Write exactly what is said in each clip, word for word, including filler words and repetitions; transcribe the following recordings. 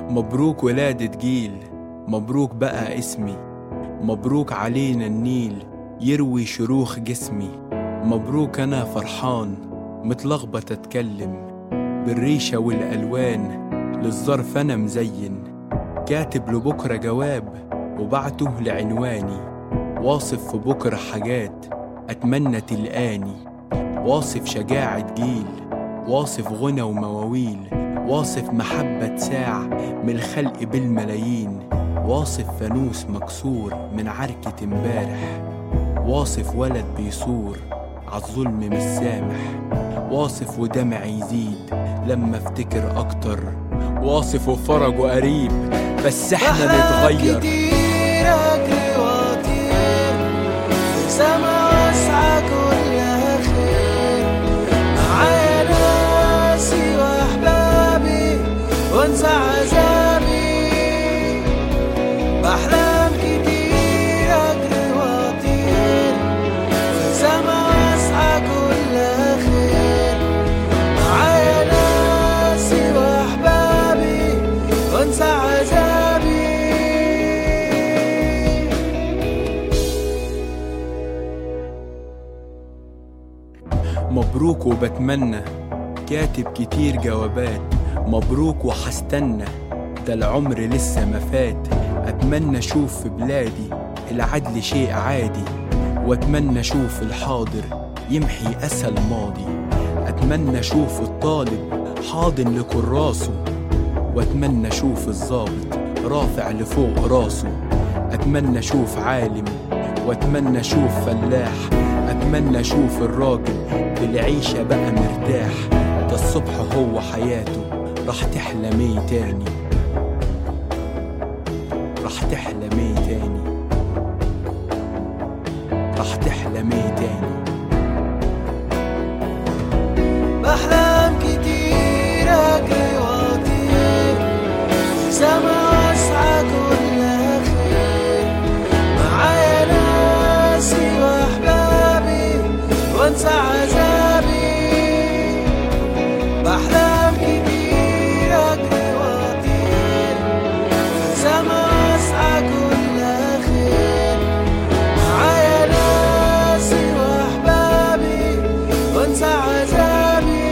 مبروك ولادة جيل، مبروك بقى اسمي، مبروك علينا النيل يروي شروخ جسمي. مبروك أنا فرحان متلخبط أتكلم بالريشة والألوان، للظرف أنا مزين كاتب لبكرة جواب وبعته لعنواني، واصف في بكرة حاجات أتمنى تلقاني، واصف شجاعة جيل، واصف غنى ومواويل، واصف محبة ساع من الخلق بالملايين، واصف فانوس مكسور من عركة امبارح، واصف ولد بيصور عالظلم مش سامح، واصف ودمع يزيد لما افتكر اكتر، واصف وفرج وقريب بس احنا نتغير. كتير اجري واطير سما واسعة كلها خير، معايا ناسي واحبابي وانسى عذابي. بحلم كتير اجري واطير في سما واسعة كلها خير، معايا ناسي واحبابي وانسى عذابي. مبروك وبتمنى كاتب كتير جوابات، مبروك وحستنى ده العمر لسه ما فات. أتمنى أشوف في بلادي العدل شيء عادي، وأتمنى أشوف الحاضر يمحي أسى الماضي. أتمنى أشوف الطالب حاضن لكراسه، وأتمنى أشوف الضابط رافع لفوق راسه. أتمنى أشوف عالم وأتمنى أشوف فلاح، أتمنى أشوف الراجل بالعيشة بقى مرتاح. ده الصبح هو حياته راح تحلمي تاني، راح تحلمي تاني، راح تحلمي تاني. بحلم كتير اجري واطير سما واسعة كلها خير، معايا ناسي واحبابي وانسى عذابي. بحلم كتير اجري واطير سما واسعة كلها خير، معايا ناسي واحبابي وانسى عذابي.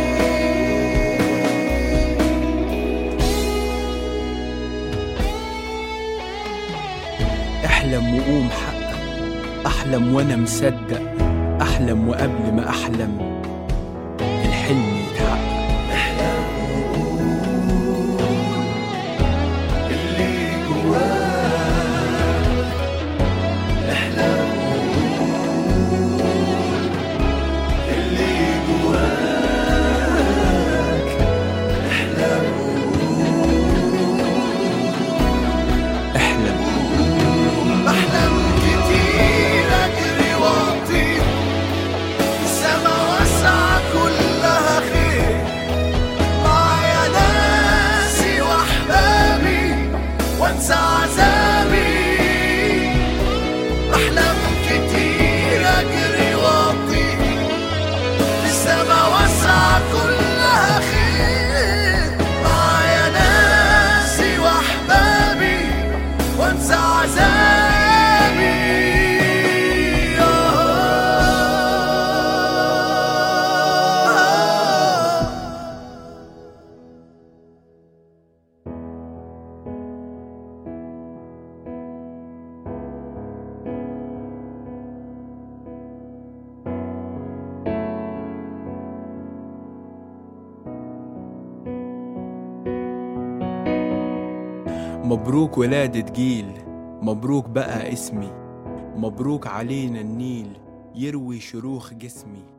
احلم وقوم حقق، احلم وانا مصدق، احلم وقبل ما احلم الحلم يتحقق. احلم وقول اللي جواك، احلم وقول اللي جواك، احلم احلم بحلم كتير اجري واطير السما واسعة كلها خير، معايا ناسي واحبابي وانسى عذابي. بحلم كتير اجري واطير السما واسعة كلها خير، معايا ناسي واحبابي وانسى عذابي. مبروك ولادة جيل، مبروك بقى اسمي، مبروك علينا النيل يروي شروخ جسمي.